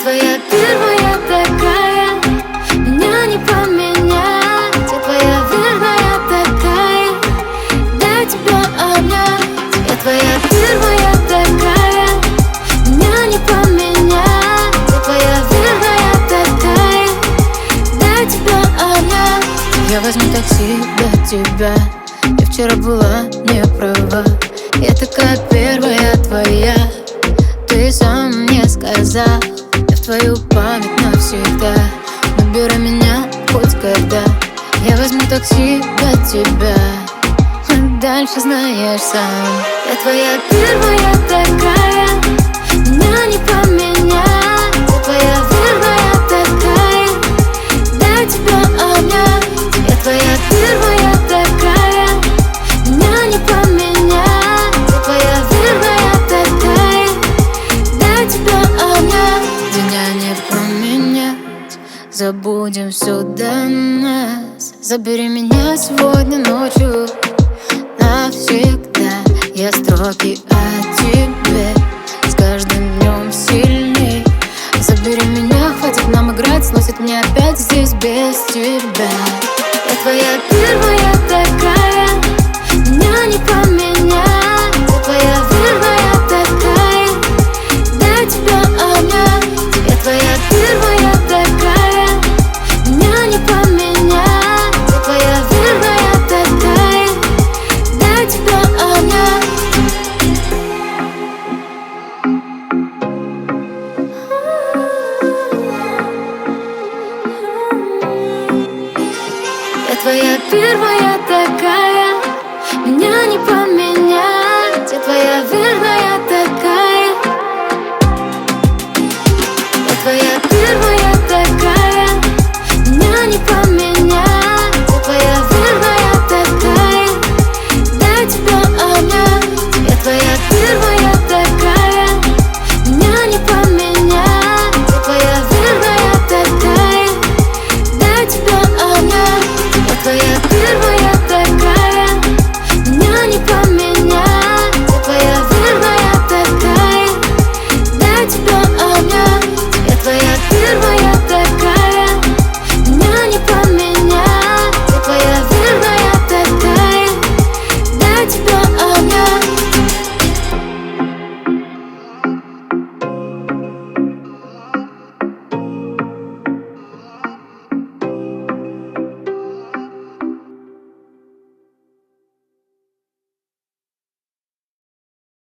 твоя первая такая, меня не поменять. Я твоя верная такая, дай тебя обнять. Я твоя первая такая, меня не поменять. Я твоя верная такая, дай тебя обнять. Я возьму такси до тебя, я вчера была не права. Я такая первая твоя, ты сам мне сказал. Я в твою память навсегда, набери меня хоть когда. Я возьму такси до тебя, а дальше знаешь сам. Я твоя первая такая, меня не поменять. Я твоя верная такая, дай тебя обнять. Я твоя первая такая, меня не поменять. Я твоя верная такая, дай тебя обнять. Меня не поменять, забудем все до нас. Забери меня сегодня ночью навсегда. Я строки о тебе с каждым днем сильней. Забери меня, хватит нам играть, сносит меня опять здесь без тебя. Я твоя первая такая, меня не поменять. Я твоя верная такая, дай тебя обнять. Я твоя первая такая, меня не поменять. Я твоя верная такая, дай тебя обнять. Я твоя первая